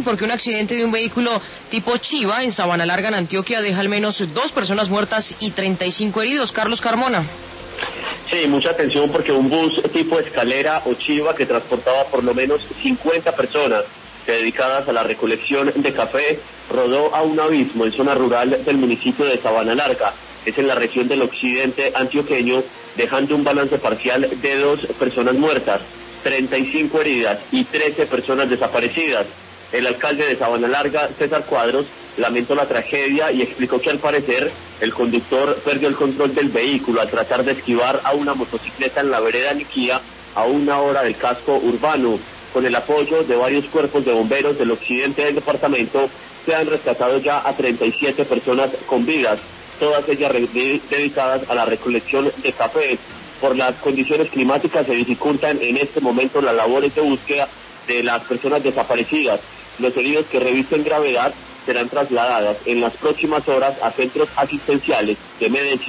porque un accidente de un vehículo tipo Chiva en Sabana Larga, en Antioquia, deja al menos 2 personas muertas y 35 heridos. Carlos Carmona. Sí, mucha atención porque un bus tipo escalera o Chiva que transportaba por lo menos 50 personas dedicadas a la recolección de café rodó a un abismo en zona rural del municipio de Sabana Larga. Es en la región del occidente antioqueño, dejando un balance parcial de 2 personas muertas, 35 heridas y 13 personas desaparecidas. El alcalde de Sabana Larga, César Cuadros, lamentó la tragedia y explicó que al parecer el conductor perdió el control del vehículo al tratar de esquivar a una motocicleta en la vereda Niquía a 1 hora del casco urbano. Con el apoyo de varios cuerpos de bomberos del occidente del departamento, se han rescatado ya a 37 personas con vidas, todas ellas dedicadas a la recolección de café. Por las condiciones climáticas se dificultan en este momento las labores de búsqueda de las personas desaparecidas. Los heridos que revisten gravedad serán trasladadas en las próximas horas a centros asistenciales de Medellín.